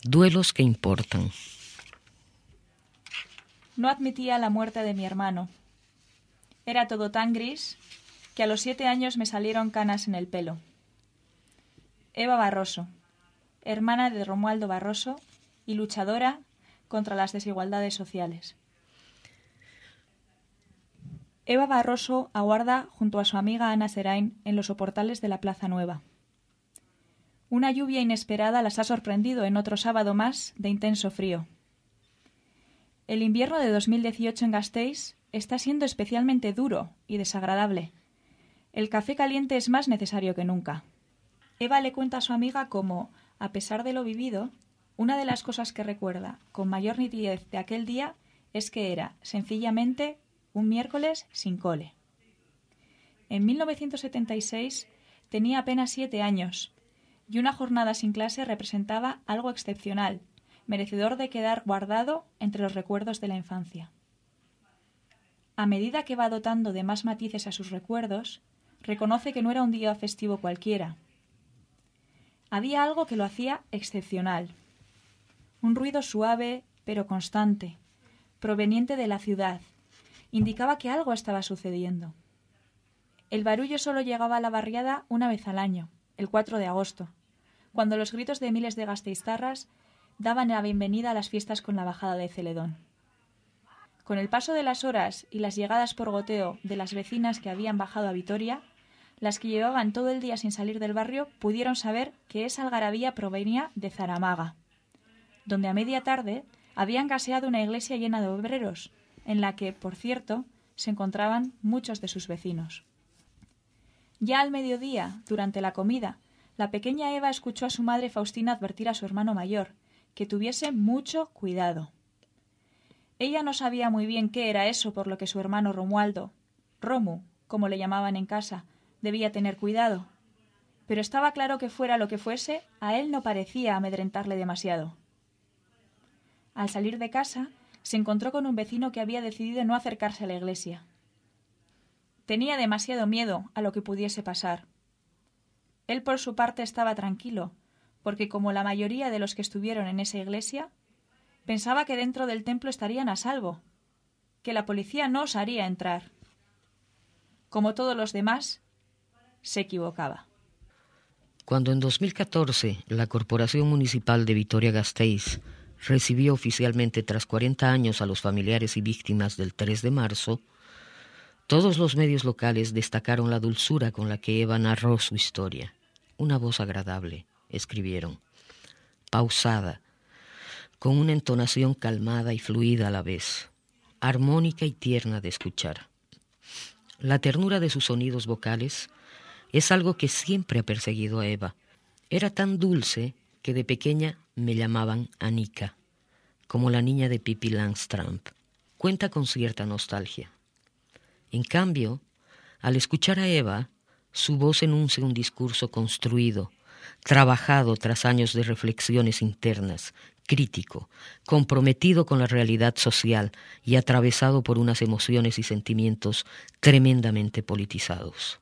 Duelos que importan. No admitía la muerte de mi hermano. Era todo tan gris que a los 7 años me salieron canas en el pelo. Eva Barroso, hermana de Romualdo Barroso y luchadora contra las desigualdades sociales. Eva Barroso aguarda junto a su amiga Ana Serain en los soportales de la Plaza Nueva. Una lluvia inesperada las ha sorprendido en otro sábado más de intenso frío. El invierno de 2018 en Gasteiz está siendo especialmente duro y desagradable. El café caliente es más necesario que nunca. Eva le cuenta a su amiga cómo, a pesar de lo vivido, una de las cosas que recuerda con mayor nitidez de aquel día es que era, sencillamente, un miércoles sin cole. En 1976 tenía apenas 7 años y una jornada sin clase representaba algo excepcional, merecedor de quedar guardado entre los recuerdos de la infancia. A medida que va dotando de más matices a sus recuerdos, reconoce que no era un día festivo cualquiera. Había algo que lo hacía excepcional. Un ruido suave pero constante, proveniente de la ciudad, indicaba que algo estaba sucediendo. El barullo solo llegaba a la barriada una vez al año, el 4 de agosto, cuando los gritos de miles de gasteiztarras daban la bienvenida a las fiestas con la bajada de Celedón. Con el paso de las horas y las llegadas por goteo de las vecinas que habían bajado a Vitoria, las que llevaban todo el día sin salir del barrio pudieron saber que esa algarabía provenía de Zaramaga, donde a media tarde habían gaseado una iglesia llena de obreros, en la que, por cierto, se encontraban muchos de sus vecinos. Ya al mediodía, durante la comida, la pequeña Eva escuchó a su madre Faustina advertir a su hermano mayor que tuviese mucho cuidado. Ella no sabía muy bien qué era eso por lo que su hermano Romualdo, Romu, como le llamaban en casa, debía tener cuidado, pero estaba claro que fuera lo que fuese, a él no parecía amedrentarle demasiado. Al salir de casa, se encontró con un vecino que había decidido no acercarse a la iglesia. Tenía demasiado miedo a lo que pudiese pasar. Él, por su parte, estaba tranquilo, porque, como la mayoría de los que estuvieron en esa iglesia, pensaba que dentro del templo estarían a salvo, que la policía no osaría entrar. Como todos los demás, se equivocaba. Cuando en 2014 la Corporación Municipal de Vitoria-Gasteiz recibió oficialmente tras 40 años a los familiares y víctimas del 3 de marzo, todos los medios locales destacaron la dulzura con la que Eva narró su historia. Una voz agradable, escribieron, pausada, con una entonación calmada y fluida a la vez, armónica y tierna de escuchar. La ternura de sus sonidos vocales es algo que siempre ha perseguido a Eva. Era tan dulce que de pequeña me llamaban Anika, como la niña de Pippi Langström. Cuenta con cierta nostalgia. En cambio, al escuchar a Eva, su voz enuncia un discurso construido, trabajado tras años de reflexiones internas, crítico, comprometido con la realidad social y atravesado por unas emociones y sentimientos tremendamente politizados.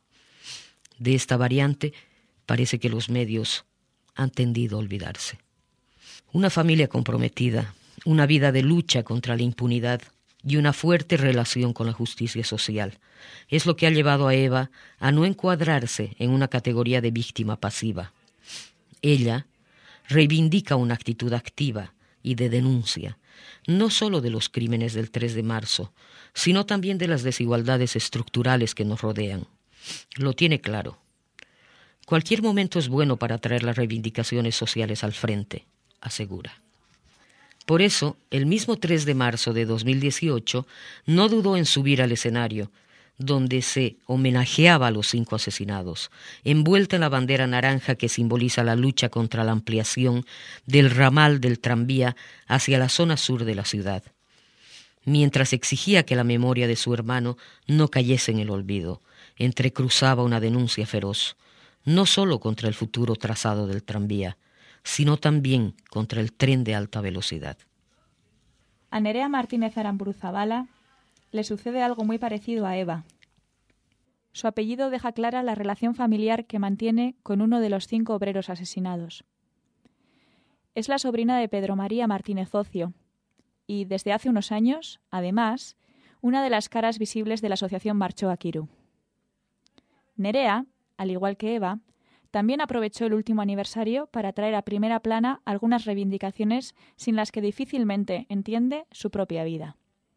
De esta variante parece que los medios han tendido a olvidarse. Una familia comprometida, una vida de lucha contra la impunidad y una fuerte relación con la justicia social es lo que ha llevado a Eva a no encuadrarse en una categoría de víctima pasiva. Ella reivindica una actitud activa y de denuncia, no solo de los crímenes del 3 de marzo, sino también de las desigualdades estructurales que nos rodean. Lo tiene claro. Cualquier momento es bueno para traer las reivindicaciones sociales al frente, asegura. Por eso, el mismo 3 de marzo de 2018 no dudó en subir al escenario, donde se homenajeaba a los 5 asesinados, envuelta en la bandera naranja que simboliza la lucha contra la ampliación del ramal del tranvía hacia la zona sur de la ciudad, mientras exigía que la memoria de su hermano no cayese en el olvido. Entrecruzaba una denuncia feroz, no solo contra el futuro trazado del tranvía, sino también contra el tren de alta velocidad. A Nerea Martínez Aramburu-Zabala le sucede algo muy parecido a Eva. Su apellido deja clara la relación familiar que mantiene con uno de los 5 obreros asesinados. es la sobrina de Pedro María Martínez Ocio y, desde hace unos años, además, una de las caras visibles de la asociación Marchoa Kiru. Nerea, al igual que Eva, también aprovechó el último aniversario para traer a primera plana algunas reivindicaciones sin las que difícilmente entiende su propia vida.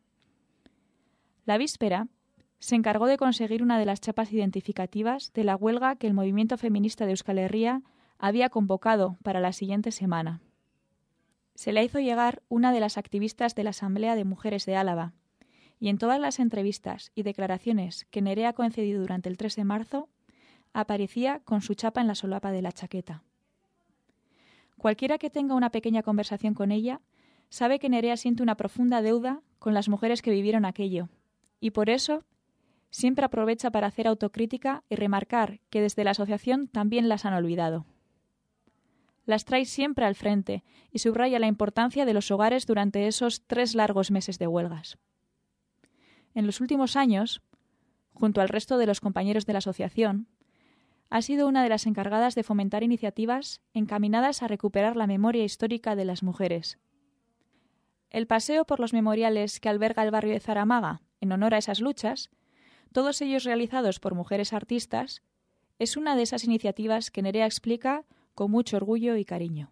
La víspera se encargó de conseguir una de las chapas identificativas de la huelga que el movimiento feminista de Euskal Herria había convocado para la siguiente semana. Se la hizo llegar una de las activistas de la Asamblea de Mujeres de Álava, y en todas las entrevistas y declaraciones que Nerea ha concedido durante el 3 de marzo, aparecía con su chapa en la solapa de la chaqueta. Cualquiera que tenga una pequeña conversación con ella sabe que Nerea siente una profunda deuda con las mujeres que vivieron aquello, y por eso siempre aprovecha para hacer autocrítica y remarcar que desde la asociación también las han olvidado. Las trae siempre al frente y subraya la importancia de los hogares durante esos 3 largos meses de huelgas. En los últimos años, junto al resto de los compañeros de la asociación, ha sido una de las encargadas de fomentar iniciativas encaminadas a recuperar la memoria histórica de las mujeres. El paseo por los memoriales que alberga el barrio de Zaramaga, en honor a esas luchas, todos ellos realizados por mujeres artistas, es una de esas iniciativas que Nerea explica con mucho orgullo y cariño.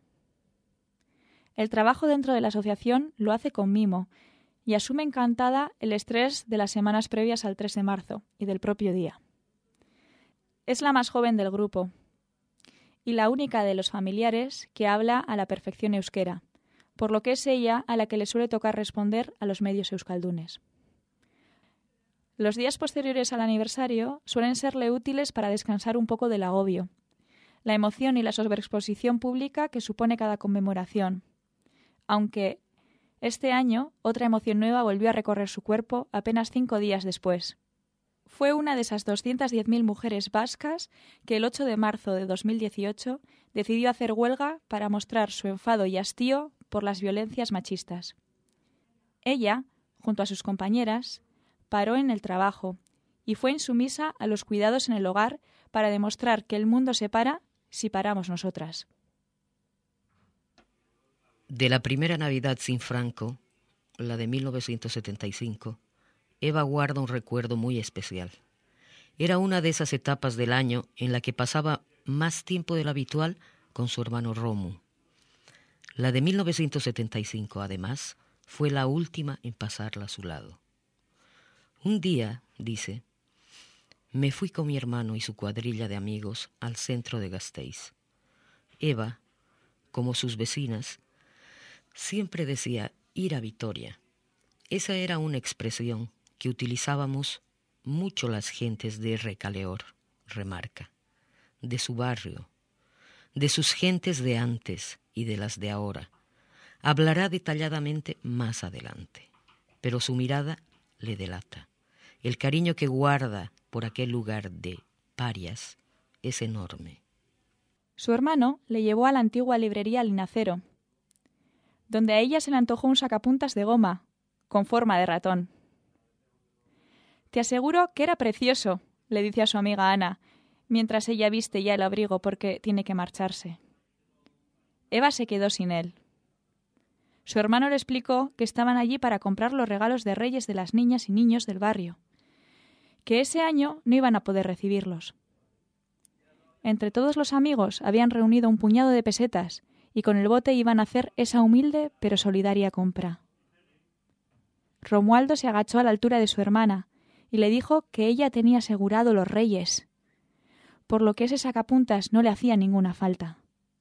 El trabajo dentro de la asociación lo hace con mimo y asume encantada el estrés de las semanas previas al 3 de marzo y del propio día. Es la más joven del grupo y la única de los familiares que habla a la perfección euskera, por lo que es ella a la que le suele tocar responder a los medios euskaldunes. Los días posteriores al aniversario suelen serle útiles para descansar un poco del agobio, la emoción y la sobreexposición pública que supone cada conmemoración, aunque este año otra emoción nueva volvió a recorrer su cuerpo apenas 5 días después. Fue una de esas 210.000 mujeres vascas que el 8 de marzo de 2018 decidió hacer huelga para mostrar su enfado y hastío por las violencias machistas. Ella, junto a sus compañeras, paró en el trabajo y fue insumisa a los cuidados en el hogar para demostrar que el mundo se para si paramos nosotras. De la primera Navidad sin Franco, la de 1975, Eva guarda un recuerdo muy especial. Era una de esas etapas del año en la que pasaba más tiempo del habitual con su hermano Romu. La de 1975, además, fue la última en pasarla a su lado. Un día, dice, me fui con mi hermano y su cuadrilla de amigos al centro de Gasteiz. Eva, como sus vecinas, siempre decía ir a Vitoria. Esa era una expresión que utilizábamos mucho las gentes de Recaleor, remarca, de su barrio, de sus gentes de antes y de las de ahora. Hablará detalladamente más adelante, pero su mirada le delata. El cariño que guarda por aquel lugar de parias es enorme. Su hermano le llevó a la antigua librería Linacero, donde a ella se le antojó un sacapuntas de goma, con forma de ratón. «Te aseguro que era precioso», le dice a su amiga Ana, mientras ella viste ya el abrigo porque tiene que marcharse. Eva se quedó sin él. Su hermano le explicó que estaban allí para comprar los regalos de Reyes de las niñas y niños del barrio, que ese año no iban a poder recibirlos. Entre todos los amigos habían reunido un puñado de pesetas y con el bote iban a hacer esa humilde pero solidaria compra. Romualdo se agachó a la altura de su hermana y le dijo que ella tenía asegurado los Reyes, por lo que ese sacapuntas no le hacía ninguna falta.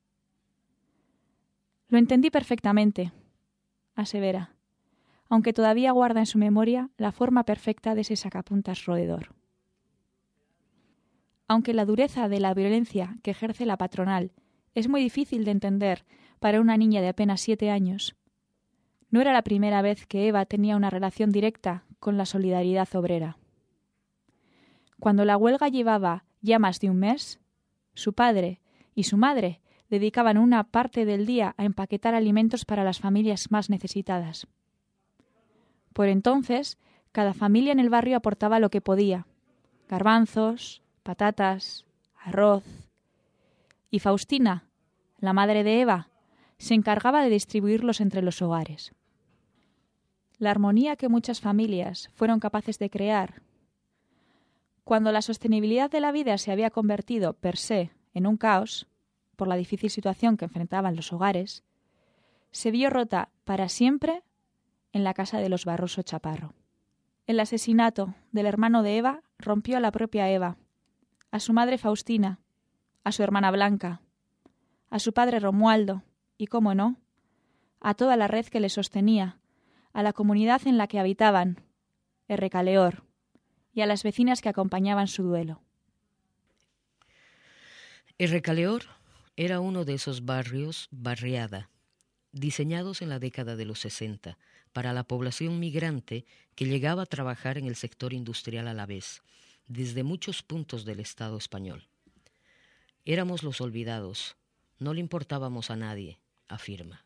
Lo entendí perfectamente, asevera, aunque todavía guarda en su memoria la forma perfecta de ese sacapuntas roedor. Aunque la dureza de la violencia que ejerce la patronal es muy difícil de entender para una niña de apenas 7 años, no era la primera vez que Eva tenía una relación directa con la solidaridad obrera. Cuando la huelga llevaba ya más de un mes, su padre y su madre dedicaban una parte del día a empaquetar alimentos para las familias más necesitadas. Por entonces, cada familia en el barrio aportaba lo que podía: garbanzos, patatas, arroz. Y Faustina, la madre de Eva, se encargaba de distribuirlos entre los hogares. La armonía que muchas familias fueron capaces de crear, cuando la sostenibilidad de la vida se había convertido per se en un caos, por la difícil situación que enfrentaban los hogares, se vio rota para siempre en la casa de los Barroso Chaparro. El asesinato del hermano de Eva rompió a la propia Eva, a su madre Faustina, a su hermana Blanca, a su padre Romualdo y, cómo no, a toda la red que le sostenía, a la comunidad en la que habitaban, Errecaleor, y a las vecinas que acompañaban su duelo. Errecaleor era uno de esos barrios barriada, diseñados en la década de los 60 para la población migrante que llegaba a trabajar en el sector industrial a la vez, desde muchos puntos del Estado español. Éramos los olvidados, no le importábamos a nadie, afirma.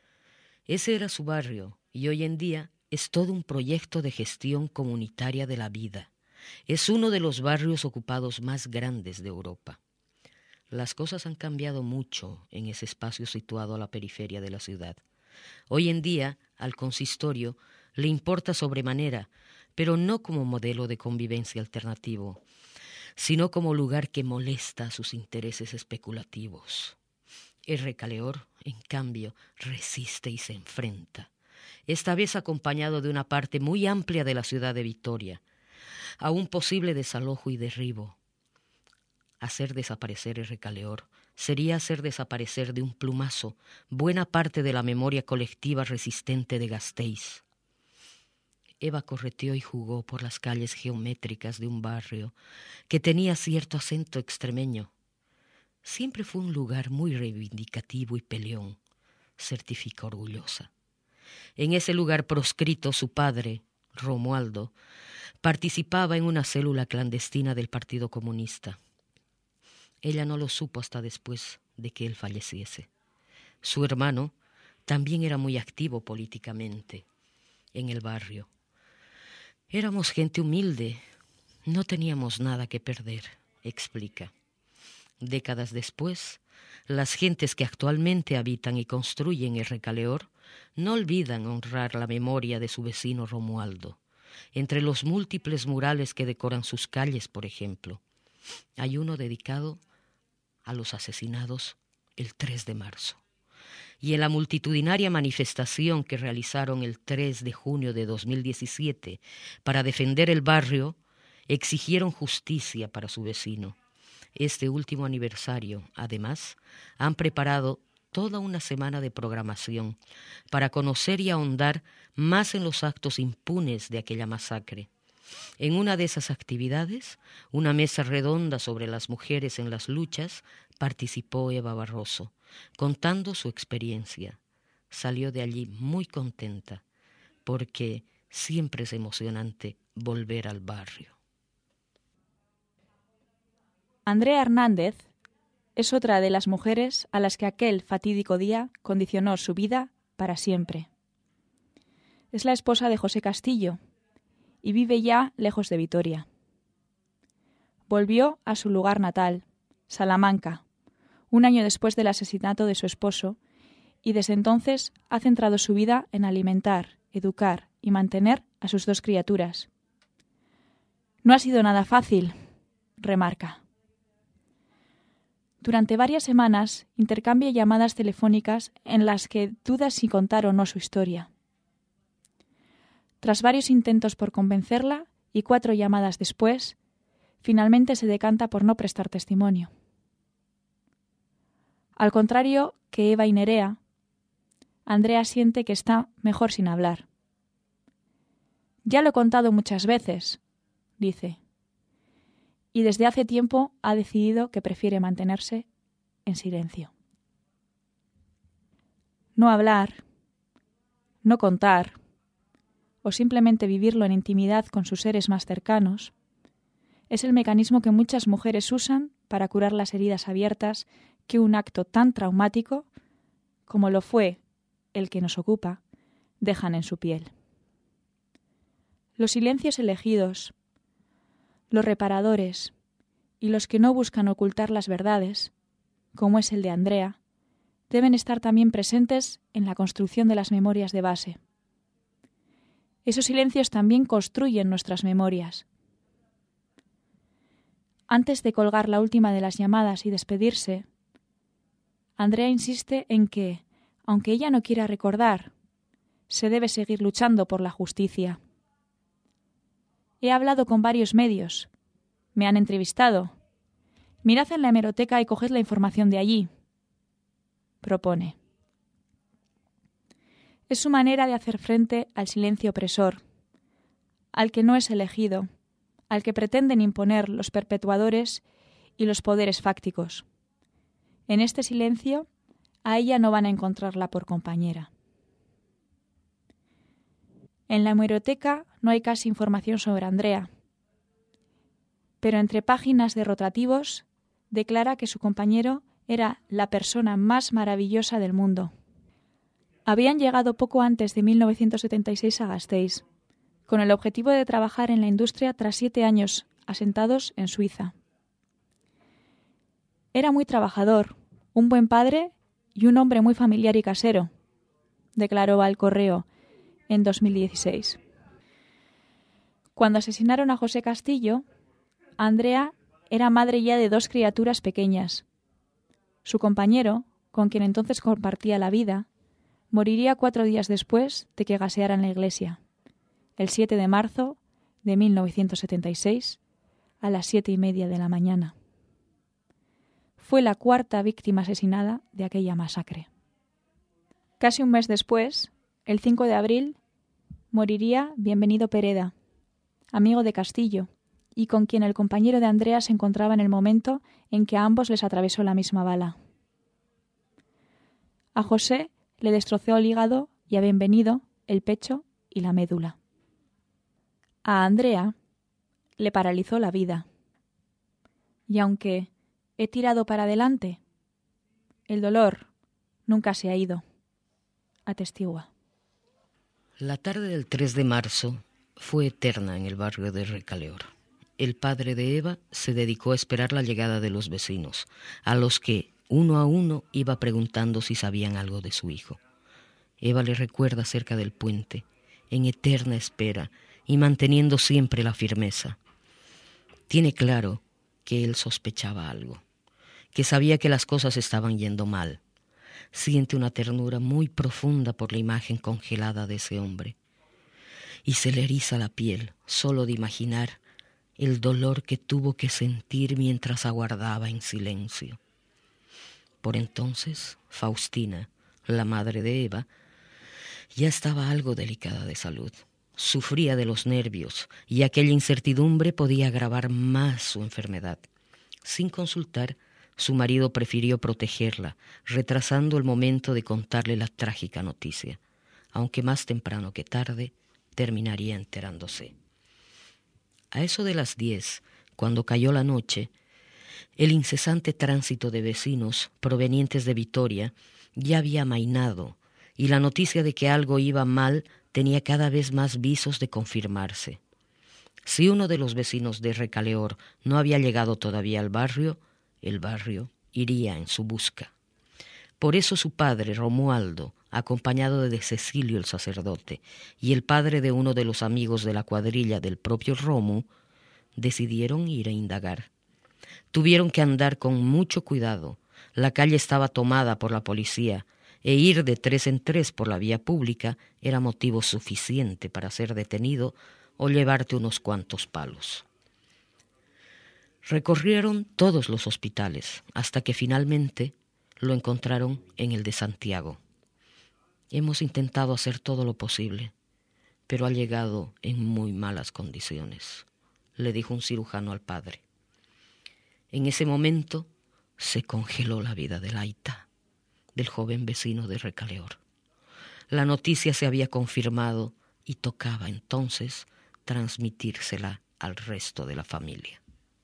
Ese era su barrio y hoy en día es todo un proyecto de gestión comunitaria de la vida. Es uno de los barrios ocupados más grandes de Europa. Las cosas han cambiado mucho en ese espacio situado a la periferia de la ciudad. Hoy en día, al consistorio le importa sobremanera, pero no como modelo de convivencia alternativo, sino como lugar que molesta a sus intereses especulativos. Errecaleor, en cambio, resiste y se enfrenta, esta vez acompañado de una parte muy amplia de la ciudad de Vitoria, a un posible desalojo y derribo. Hacer desaparecer Errecaleor sería hacer desaparecer de un plumazo buena parte de la memoria colectiva resistente de Gasteiz. Eva correteó y jugó por las calles geométricas de un barrio que tenía cierto acento extremeño. Siempre fue un lugar muy reivindicativo y peleón, certifica orgullosa. En ese lugar proscrito su padre, Romualdo, participaba en una célula clandestina del Partido Comunista. Ella no lo supo hasta después de que él falleciese. Su hermano también era muy activo políticamente en el barrio. Éramos gente humilde, no teníamos nada que perder, explica. Décadas después, las gentes que actualmente habitan y construyen Errecaleor no olvidan honrar la memoria de su vecino Romualdo. Entre los múltiples murales que decoran sus calles, por ejemplo, hay uno dedicado a los asesinados el 3 de marzo. Y en la multitudinaria manifestación que realizaron el 3 de junio de 2017 para defender el barrio, exigieron justicia para su vecino. Este último aniversario, además, han preparado toda una semana de programación para conocer y ahondar más en los actos impunes de aquella masacre. En una de esas actividades, una mesa redonda sobre las mujeres en las luchas, participó Eva Barroso, contando su experiencia. Salió de allí muy contenta, porque siempre es emocionante volver al barrio. Andrea Hernández es otra de las mujeres a las que aquel fatídico día condicionó su vida para siempre. Es la esposa de José Castillo y vive ya lejos de Vitoria. Volvió a su lugar natal, Salamanca, un año después del asesinato de su esposo, y desde entonces ha centrado su vida en alimentar, educar y mantener a sus 2 criaturas. No ha sido nada fácil, remarca. Durante varias semanas intercambia llamadas telefónicas en las que duda si contar o no su historia. Tras varios intentos por convencerla y 4 llamadas después, finalmente se decanta por no prestar testimonio. Al contrario que Eva y Nerea, Andrea siente que está mejor sin hablar. Ya lo he contado muchas veces, dice, y desde hace tiempo ha decidido que prefiere mantenerse en silencio. No hablar, no contar, o simplemente vivirlo en intimidad con sus seres más cercanos, es el mecanismo que muchas mujeres usan para curar las heridas abiertas que un acto tan traumático, como lo fue el que nos ocupa, dejan en su piel. Los silencios elegidos, los reparadores y los que no buscan ocultar las verdades, como es el de Andrea, deben estar también presentes en la construcción de las memorias de base. Esos silencios también construyen nuestras memorias. Antes de colgar la última de las llamadas y despedirse, Andrea insiste en que, aunque ella no quiera recordar, se debe seguir luchando por la justicia. He hablado con varios medios. Me han entrevistado. Mirad en la hemeroteca y coged la información de allí, propone. Es su manera de hacer frente al silencio opresor, al que no es elegido, al que pretenden imponer los perpetuadores y los poderes fácticos. En este silencio, a ella no van a encontrarla por compañera. En la hemeroteca no hay casi información sobre Andrea, pero entre páginas de rotativos declara que su compañero era la persona más maravillosa del mundo. Habían llegado poco antes de 1976 a Gasteiz, con el objetivo de trabajar en la industria tras 7 años asentados en Suiza. Era muy trabajador, un buen padre y un hombre muy familiar y casero, declaró al Correo en 2016. Cuando asesinaron a José Castillo, Andrea era madre ya de 2 criaturas pequeñas. Su compañero, con quien entonces compartía la vida, moriría 4 días después de que gaseara en la iglesia, el 7 de marzo de 1976, a las 7:30 de la mañana. Fue la 4ª víctima asesinada de aquella masacre. Casi un mes después, el 5 de abril, moriría Bienvenido Pereda, amigo de Castillo, y con quien el compañero de Andrea se encontraba en el momento en que a ambos les atravesó la misma bala. A José le destrozó el hígado y a Bienvenido el pecho y la médula. A Andrea le paralizó la vida. Y aunque he tirado para adelante, el dolor nunca se ha ido, atestigua. La tarde del 3 de marzo fue eterna en el barrio de Recaleor. El padre de Eva se dedicó a esperar la llegada de los vecinos, a los que, uno a uno, iba preguntando si sabían algo de su hijo. Eva le recuerda cerca del puente, en eterna espera y manteniendo siempre la firmeza. Tiene claro que él sospechaba algo, que sabía que las cosas estaban yendo mal. Siente una ternura muy profunda por la imagen congelada de ese hombre. Y se le eriza la piel solo de imaginar el dolor que tuvo que sentir mientras aguardaba en silencio. Por entonces, Faustina, la madre de Eva, ya estaba algo delicada de salud. Sufría de los nervios y aquella incertidumbre podía agravar más su enfermedad. Sin consultar, su marido prefirió protegerla, retrasando el momento de contarle la trágica noticia, aunque más temprano que tarde terminaría enterándose. A eso de las 10, cuando cayó la noche, el incesante tránsito de vecinos provenientes de Vitoria ya había amainado y la noticia de que algo iba mal tenía cada vez más visos de confirmarse. Si uno de los vecinos de Recaleor no había llegado todavía al barrio, el barrio iría en su busca. Por eso su padre, Romualdo, acompañado de Cecilio el sacerdote y el padre de uno de los amigos de la cuadrilla del propio Romu, decidieron ir a indagar. Tuvieron que andar con mucho cuidado. La calle estaba tomada por la policía e ir de 3 en 3 por la vía pública era motivo suficiente para ser detenido o llevarte unos cuantos palos. Recorrieron todos los hospitales hasta que finalmente lo encontraron en el de Santiago. Hemos intentado hacer todo lo posible, pero ha llegado en muy malas condiciones, le dijo un cirujano al padre. En ese momento se congeló la vida de Laita, del joven vecino de Recaleor. La noticia se había confirmado y tocaba entonces transmitírsela al resto de la familia.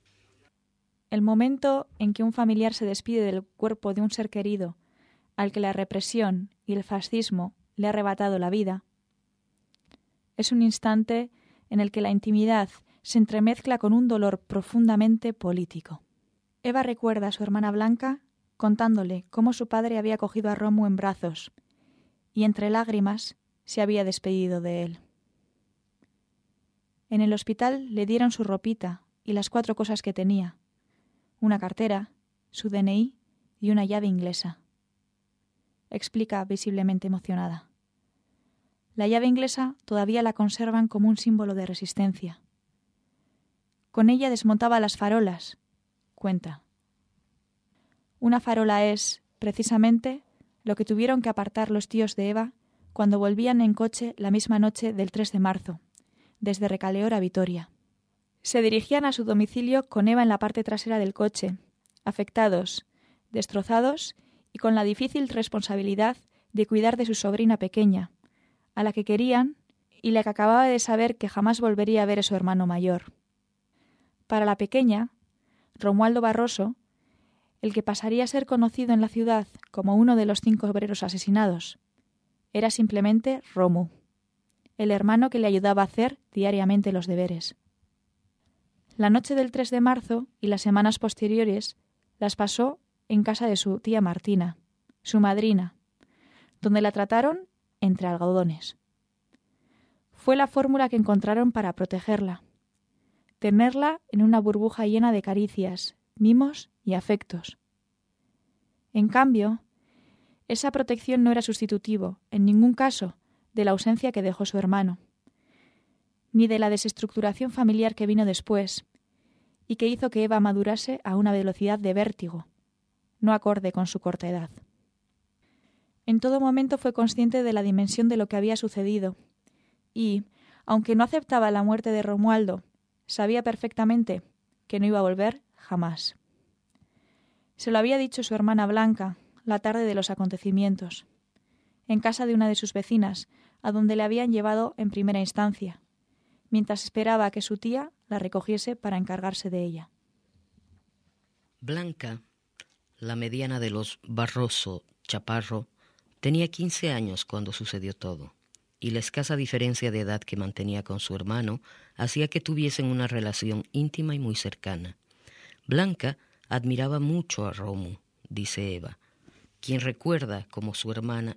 El momento en que un familiar se despide del cuerpo de un ser querido, al que la represión y el fascismo le ha arrebatado la vida, es un instante en el que la intimidad se entremezcla con un dolor profundamente político. Eva recuerda a su hermana Blanca contándole cómo su padre había cogido a Romu en brazos y entre lágrimas se había despedido de él. En el hospital le dieron su ropita y las 4 cosas que tenía: una cartera, su DNI y una llave inglesa. Explica visiblemente emocionada. La llave inglesa todavía la conservan como un símbolo de resistencia. Con ella desmontaba las farolas, cuenta. Una farola es, precisamente, lo que tuvieron que apartar los tíos de Eva cuando volvían en coche la misma noche del 3 de marzo, desde Recaleor a Vitoria. Se dirigían a su domicilio con Eva en la parte trasera del coche, afectados, destrozados y con la difícil responsabilidad de cuidar de su sobrina pequeña, a la que querían y la que acababa de saber que jamás volvería a ver a su hermano mayor. Para la pequeña, Romualdo Barroso, el que pasaría a ser conocido en la ciudad como uno de los 5 obreros asesinados, era simplemente Romu, el hermano que le ayudaba a hacer diariamente los deberes. La noche del 3 de marzo y las semanas posteriores las pasó en casa de su tía Martina, su madrina, donde la trataron entre algodones. Fue la fórmula que encontraron para protegerla, tenerla en una burbuja llena de caricias, mimos y afectos. En cambio, esa protección no era sustitutivo, en ningún caso, de la ausencia que dejó su hermano, ni de la desestructuración familiar que vino después y que hizo que Eva madurase a una velocidad de vértigo, no acorde con su corta edad. En todo momento fue consciente de la dimensión de lo que había sucedido y, aunque no aceptaba la muerte de Romualdo, sabía perfectamente que no iba a volver jamás. Se lo había dicho su hermana Blanca la tarde de los acontecimientos, en casa de una de sus vecinas, a donde le habían llevado en primera instancia, mientras esperaba a que su tía la recogiese para encargarse de ella. Blanca, la mediana de los Barroso Chaparro, tenía 15 años cuando sucedió todo, y la escasa diferencia de edad que mantenía con su hermano hacía que tuviesen una relación íntima y muy cercana. Blanca admiraba mucho a Romu, dice Eva, quien recuerda cómo su hermana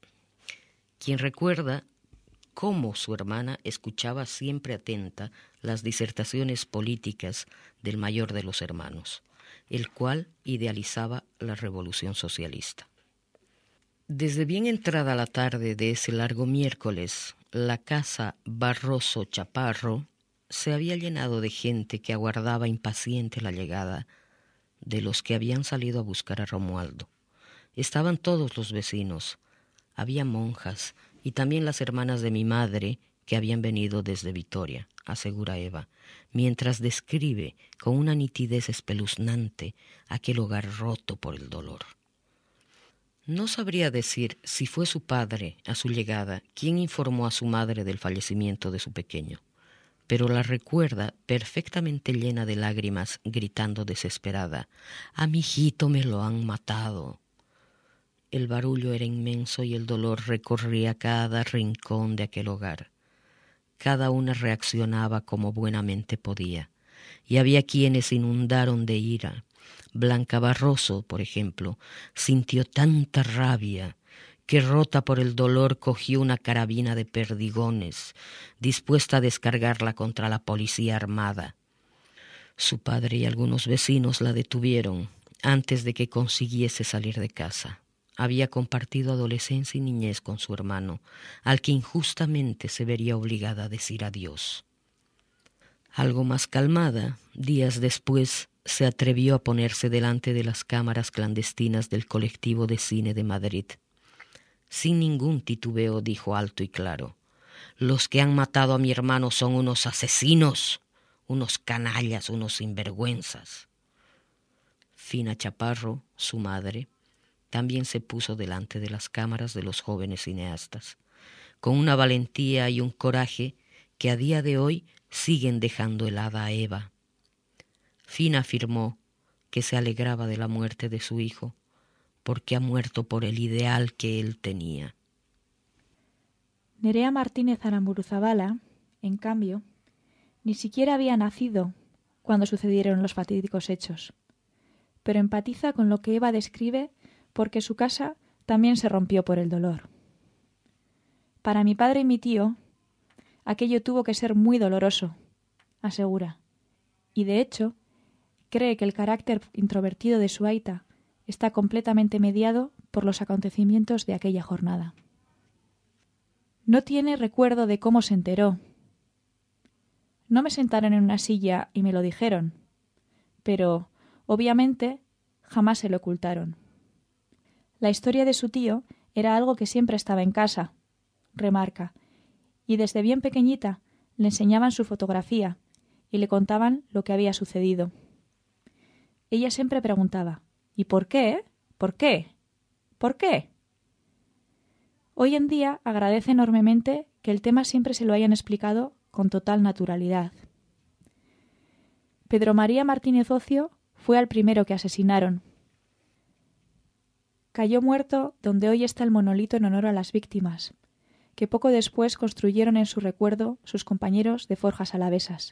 escuchaba siempre atenta las disertaciones políticas del mayor de los hermanos, el cual idealizaba la revolución socialista. Desde bien entrada la tarde de ese largo miércoles, la casa Barroso Chaparro se había llenado de gente que aguardaba impaciente la llegada de los que habían salido a buscar a Romualdo. Estaban todos los vecinos, había monjas y también las hermanas de mi madre que habían venido desde Vitoria, asegura Eva, mientras describe con una nitidez espeluznante aquel hogar roto por el dolor. No sabría decir si fue su padre, a su llegada, quien informó a su madre del fallecimiento de su pequeño, pero la recuerda perfectamente llena de lágrimas, gritando desesperada: «A mi hijito me lo han matado». El barullo era inmenso y el dolor recorría cada rincón de aquel hogar. Cada una reaccionaba como buenamente podía, y había quienes se inundaron de ira. Blanca Barroso, por ejemplo, sintió tanta rabia que, rota por el dolor, cogió una carabina de perdigones, dispuesta a descargarla contra la policía armada. Su padre y algunos vecinos la detuvieron antes de que consiguiese salir de casa. Había compartido adolescencia y niñez con su hermano, al que injustamente se vería obligada a decir adiós. Algo más calmada, días después, se atrevió a ponerse delante de las cámaras clandestinas del colectivo de cine de Madrid. Sin ningún titubeo dijo alto y claro: «Los que han matado a mi hermano son unos asesinos, unos canallas, unos sinvergüenzas». Fina Chaparro, su madre, también se puso delante de las cámaras de los jóvenes cineastas, con una valentía y un coraje que a día de hoy siguen dejando helada a Eva. Fina afirmó que se alegraba de la muerte de su hijo, porque ha muerto por el ideal que él tenía. Nerea Martínez Aramburu-Zabala, en cambio, ni siquiera había nacido cuando sucedieron los fatídicos hechos, pero empatiza con lo que Eva describe porque su casa también se rompió por el dolor. Para mi padre y mi tío, aquello tuvo que ser muy doloroso, asegura, y de hecho cree que el carácter introvertido de su aita está completamente mediado por los acontecimientos de aquella jornada. No tiene recuerdo de cómo se enteró. No me sentaron en una silla y me lo dijeron, pero, obviamente, jamás se lo ocultaron. La historia de su tío era algo que siempre estaba en casa, remarca, y desde bien pequeñita le enseñaban su fotografía y le contaban lo que había sucedido. Ella siempre preguntaba, ¿y por qué? ¿Por qué? ¿Por qué? Hoy en día agradece enormemente que el tema siempre se lo hayan explicado con total naturalidad. Pedro María Martínez Ocio fue al primero que asesinaron. Cayó muerto donde hoy está el monolito en honor a las víctimas, que poco después construyeron en su recuerdo sus compañeros de Forjas Alavesas.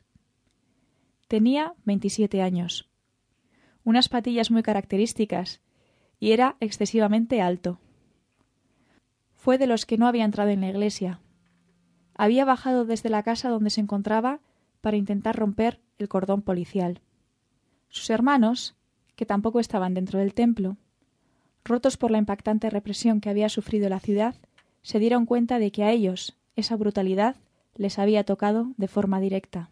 Tenía 27 años, unas patillas muy características y era excesivamente alto. Fue de los que no había entrado en la iglesia. Había bajado desde la casa donde se encontraba para intentar romper el cordón policial. Sus hermanos, que tampoco estaban dentro del templo, rotos por la impactante represión que había sufrido la ciudad, se dieron cuenta de que a ellos esa brutalidad les había tocado de forma directa.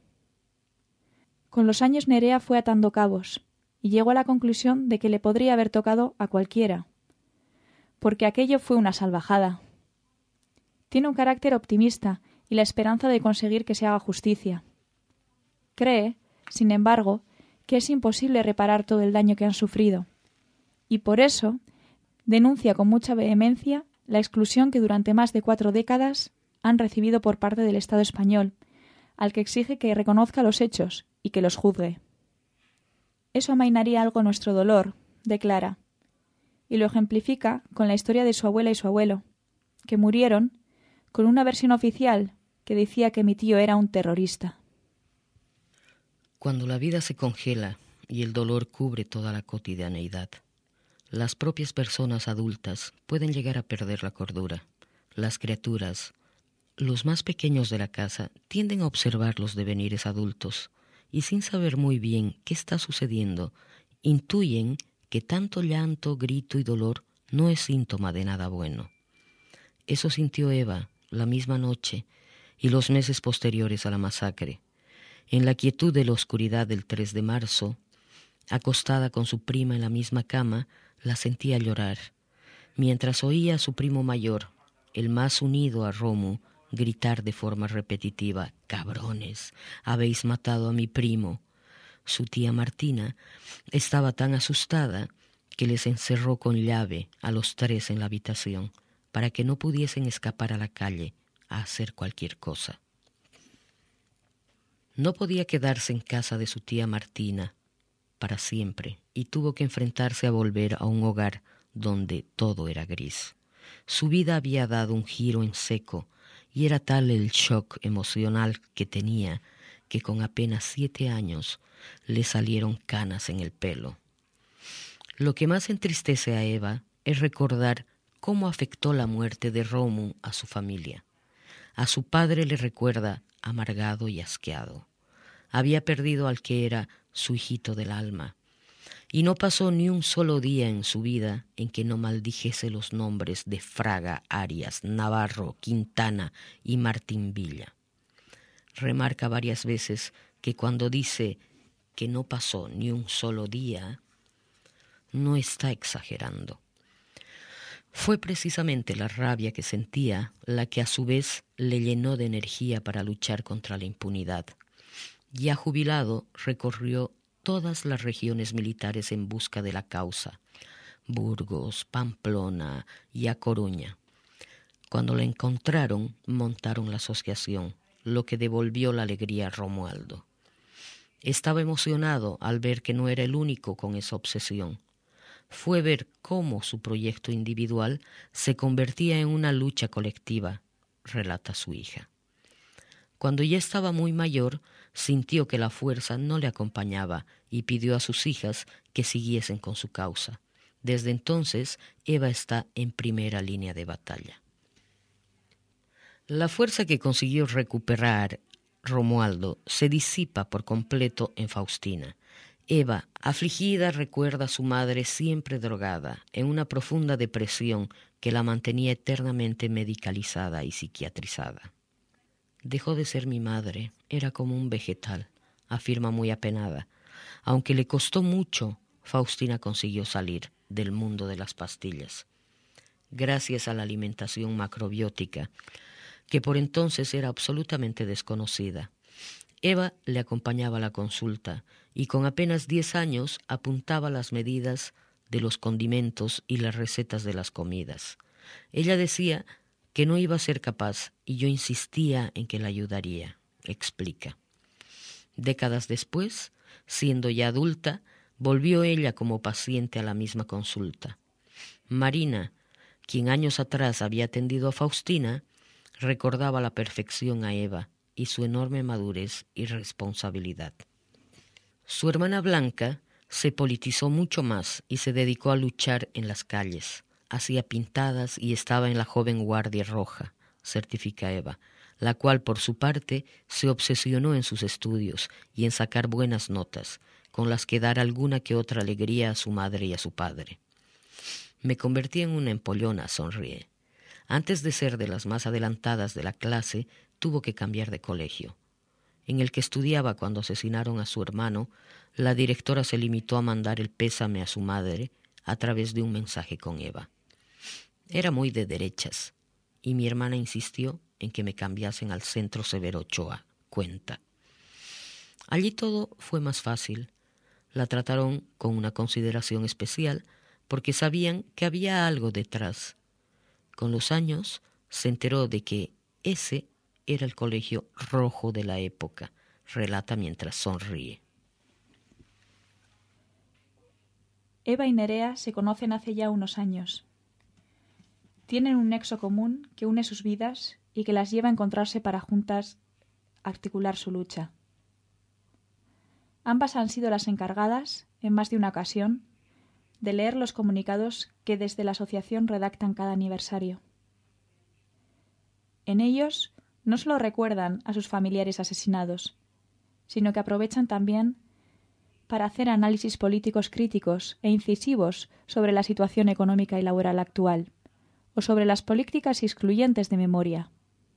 Con los años Nerea fue atando cabos y llegó a la conclusión de que le podría haber tocado a cualquiera, porque aquello fue una salvajada. Tiene un carácter optimista y la esperanza de conseguir que se haga justicia. Cree, sin embargo, que es imposible reparar todo el daño que han sufrido, y por eso denuncia con mucha vehemencia la exclusión que durante más de 4 décadas han recibido por parte del Estado español, al que exige que reconozca los hechos y que los juzgue. Eso amainaría algo nuestro dolor, declara, y lo ejemplifica con la historia de su abuela y su abuelo, que murieron con una versión oficial que decía que mi tío era un terrorista. Cuando la vida se congela y el dolor cubre toda la cotidianeidad, las propias personas adultas pueden llegar a perder la cordura. Las criaturas, los más pequeños de la casa, tienden a observar los devenires adultos y sin saber muy bien qué está sucediendo, intuyen que tanto llanto, grito y dolor no es síntoma de nada bueno. Eso sintió Eva la misma noche y los meses posteriores a la masacre. En la quietud de la oscuridad del 3 de marzo, acostada con su prima en la misma cama, la sentía llorar, mientras oía a su primo mayor, el más unido a Romu, gritar de forma repetitiva: «¡Cabrones! Habéis matado a mi primo». Su tía Martina estaba tan asustada que les encerró con llave a los 3 en la habitación para que no pudiesen escapar a la calle a hacer cualquier cosa. No podía quedarse en casa de su tía Martina para siempre y tuvo que enfrentarse a volver a un hogar donde todo era gris. Su vida había dado un giro en seco y era tal el shock emocional que tenía que con apenas 7 años le salieron canas en el pelo. Lo que más entristece a Eva es recordar cómo afectó la muerte de Romu a su familia. A su padre le recuerda amargado y asqueado. Había perdido al que era su hijito del alma, y no pasó ni un solo día en su vida en que no maldijese los nombres de Fraga, Arias, Navarro, Quintana y Martín Villa. Remarca varias veces que cuando dice que no pasó ni un solo día, no está exagerando. Fue precisamente la rabia que sentía la que a su vez le llenó de energía para luchar contra la impunidad. Ya jubilado, recorrió todas las regiones militares en busca de la causa: Burgos, Pamplona y A Coruña. Cuando la encontraron, montaron la asociación, lo que devolvió la alegría a Romualdo. Estaba emocionado al ver que no era el único con esa obsesión. Fue ver cómo su proyecto individual se convertía en una lucha colectiva, relata su hija. Cuando ya estaba muy mayor, sintió que la fuerza no le acompañaba y pidió a sus hijas que siguiesen con su causa. Desde entonces, Eva está en primera línea de batalla. La fuerza que consiguió recuperar Romualdo se disipa por completo en Faustina. Eva, afligida, recuerda a su madre siempre drogada, en una profunda depresión que la mantenía eternamente medicalizada y psiquiatrizada. Dejó de ser mi madre, era como un vegetal, afirma muy apenada. Aunque le costó mucho, Faustina consiguió salir del mundo de las pastillas. Gracias a la alimentación macrobiótica, que por entonces era absolutamente desconocida. Eva le acompañaba a la consulta y con apenas 10 años apuntaba las medidas de los condimentos y las recetas de las comidas. Ella decía que no iba a ser capaz y yo insistía en que la ayudaría, explica. Décadas después, siendo ya adulta, volvió ella como paciente a la misma consulta. Marina, quien años atrás había atendido a Faustina, recordaba a la perfección a Eva y su enorme madurez y responsabilidad. Su hermana Blanca se politizó mucho más y se dedicó a luchar en las calles. Hacía pintadas y estaba en la joven Guardia Roja, certifica Eva, la cual por su parte se obsesionó en sus estudios y en sacar buenas notas, con las que dar alguna que otra alegría a su madre y a su padre. Me convertí en una empollona, sonríe. Antes de ser de las más adelantadas de la clase, tuvo que cambiar de colegio. En el que estudiaba cuando asesinaron a su hermano, la directora se limitó a mandar el pésame a su madre a través de un mensaje con Eva. Era muy de derechas, y mi hermana insistió en que me cambiasen al Centro Severo Ochoa, cuenta. Allí todo fue más fácil. La trataron con una consideración especial porque sabían que había algo detrás. Con los años se enteró de que ese era el colegio rojo de la época, relata mientras sonríe. Eva y Nerea se conocen hace ya unos años. Tienen un nexo común que une sus vidas y que las lleva a encontrarse para juntas articular su lucha. Ambas han sido las encargadas, en más de una ocasión, de leer los comunicados que desde la asociación redactan cada aniversario. En ellos no solo recuerdan a sus familiares asesinados, sino que aprovechan también para hacer análisis políticos críticos e incisivos sobre la situación económica y laboral actual, o sobre las políticas excluyentes de memoria.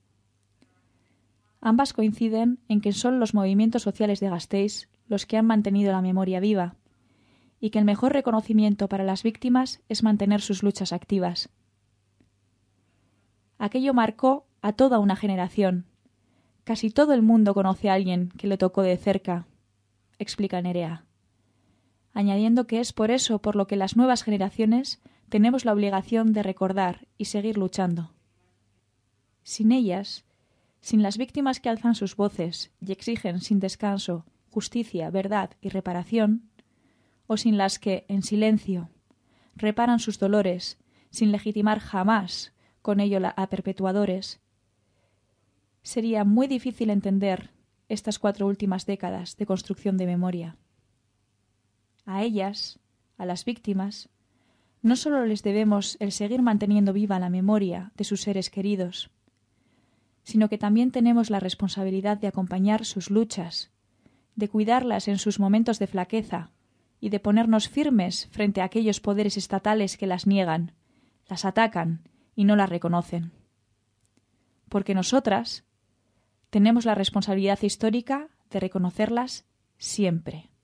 Ambas coinciden en que son los movimientos sociales de Gasteiz los que han mantenido la memoria viva, y que el mejor reconocimiento para las víctimas es mantener sus luchas activas. Aquello marcó a toda una generación. Casi todo el mundo conoce a alguien que le tocó de cerca, explica Nerea, añadiendo que es por eso por lo que las nuevas generaciones tenemos la obligación de recordar y seguir luchando. Sin ellas, sin las víctimas que alzan sus voces y exigen sin descanso justicia, verdad y reparación, o sin las que, en silencio, reparan sus dolores, sin legitimar jamás con ello a perpetuadores, sería muy difícil entender estas 4 últimas décadas de construcción de memoria. A ellas, a las víctimas, no solo les debemos el seguir manteniendo viva la memoria de sus seres queridos, sino que también tenemos la responsabilidad de acompañar sus luchas, de cuidarlas en sus momentos de flaqueza y de ponernos firmes frente a aquellos poderes estatales que las niegan, las atacan y no las reconocen. Porque nosotras tenemos la responsabilidad histórica de reconocerlas siempre.